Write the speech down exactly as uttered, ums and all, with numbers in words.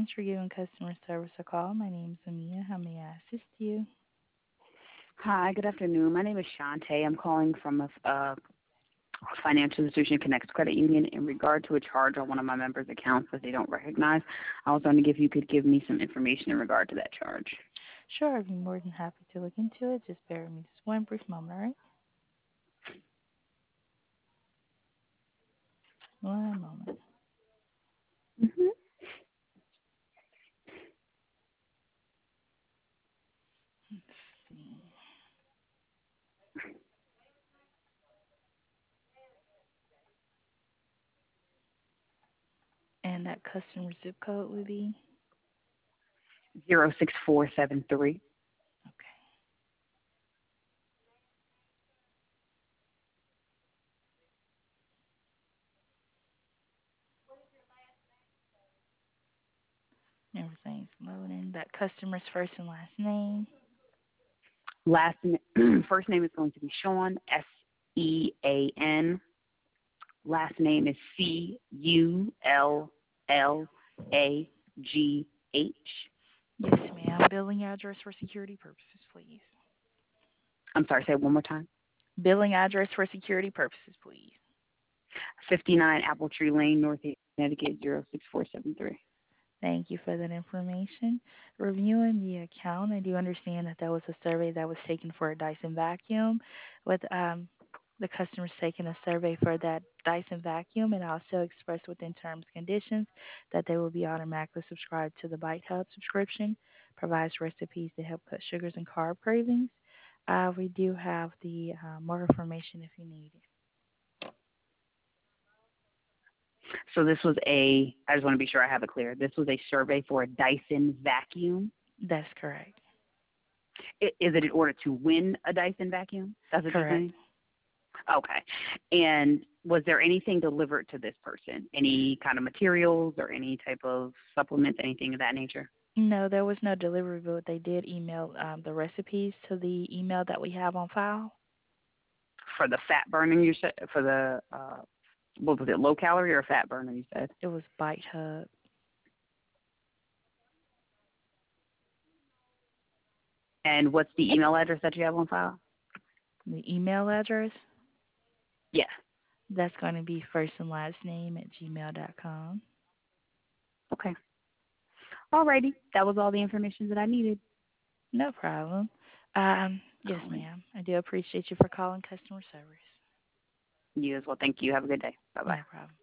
Thanks for giving customer service a call. My name is Amia. How may I assist you? Hi, good afternoon. My name is Shantae. I'm calling from a, a financial institution, Connects Credit Union, in regard to a charge on one of my members' accounts that they don't recognize. I was wondering if you could give me some information in regard to that charge. Sure, I'd be more than happy to look into it. Just bear with me just one brief moment, all right? One moment. Mm-hmm. Let's see. And that customer zip code would be? zero six four seven three. Okay. Everything's loading. That customer's first and last name. Last first name is going to be Sean, S E A N. Last name is C U L L A G H. Yes, ma'am. Billing address for security purposes, please. I'm sorry, say it one more time. Billing address for security purposes, please. fifty-nine Apple Tree Lane, North Connecticut, zero six four seven three. Thank you for that information. Reviewing the account, I do understand that that was a survey that was taken for a Dyson vacuum, with um, the customers taking a survey for that Dyson vacuum, and also expressed within terms and conditions that they will be automatically subscribed to the Bite Hub subscription. Provides recipes to help cut sugars and carb cravings. Uh, we do have the uh, more information if you need it. So this was a, I just want to be sure I have it clear. This was a survey for a Dyson vacuum. That's correct. I- Is it in order to win a Dyson vacuum? That's what you're Correct. saying? Okay. And was there anything delivered to this person? Any kind of materials or any type of supplements, anything of that nature? No, there was no delivery, but they did email um, the recipes to the email that we have on file. For the fat burning, you said, for the, uh, what was it, low calorie or fat burner, you said? It was Bite Hub. And what's the email address that you have on file? The email address, Yeah. that's going to be first and last name at gmail dot com. Okay. Alrighty. That was all the information that I needed. No problem. Um, yes, All right. ma'am. I do appreciate you for calling customer service. You as well. Thank you. Have a good day. Bye-bye. No problem.